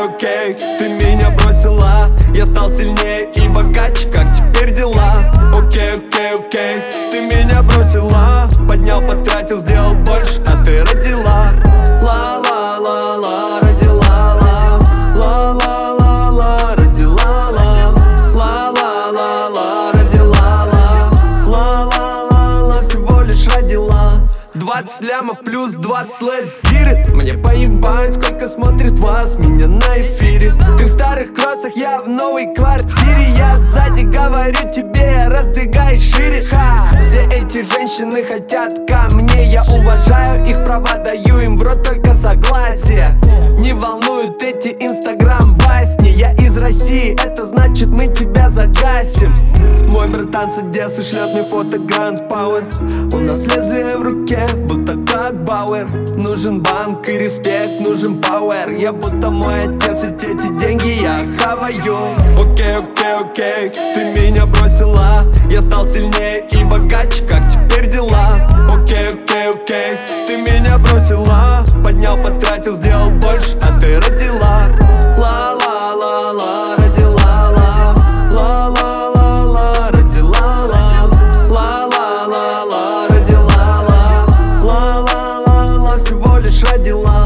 окей, ты меня бросила. Я стал сильнее и богаче, как теперь дела? Окей, ты меня бросила. Поднял, потратил, сделал больше, а ты родила. Ла-ла-ла-ла, родила. Ла-ла-ла-ла, родила. Ла-ла-ла-ла, родила. Ла-ла-ла-ла, всего лишь родила. 20 лямов плюс 20 let's get it. Мне поебать, сколько смотрит вас, меня на эфире. Ты в старых кроссах, я в новой квартире. Я сзади говорю тебе, раздвигай шире. Все эти женщины хотят ко мне. Я уважаю их права, даю им в рот только согласие. Не волнуют эти инстаграм-басни. Я из России, это значит мы тебя загасим. Мой братан с Одессы шлет мне фото Grand Power. У нас лезвие в руке, будто как Бауэр. Нужен банк и респект, нужен пауэр. Я будто мой отец, ведь эти деньги я хаваю. Окей, ты меня бросила. Я стал сильнее и богаче, как теперь дела? Окей, ты меня бросила. Поднял, потратил, сделал больше, а ты родила. Ла-ла-ла-ла, родила. Ла-ла-ла-ла, родила. Ла-ла-ла-ла, родила. Ла-ла-ла-ла, всего лишь родила.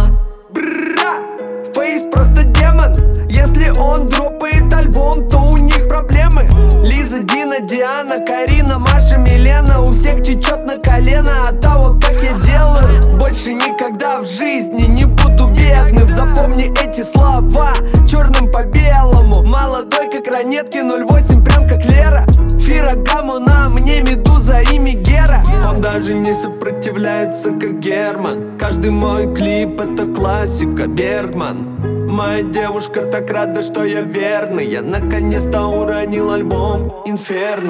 Фейс просто демон. Если он дропает альбом, то у них проблемы. Лиза, Дина, Диана, Карина, Маша, Милена. У всех течет на колено от того, как я делаю. Больше никогда в жизни не буду бедным. Запомни эти слова черным по белому. Молодой, как ранетки, 08, прям как Лера. Фирогаму на мне Медуза и Мегера. Он даже не сопротивляется, как Герман. Каждый мой клип это классика, Бергман. Моя девушка так рада, что я верный. Я наконец-то уронил альбом Инферно.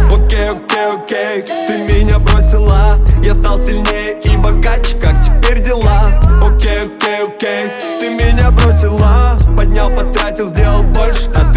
Окей, ты меня бросила. Я стал сильнее и богаче, как теперь дела? Окей, ты меня бросила. Поднял, потратил, сделал больше, а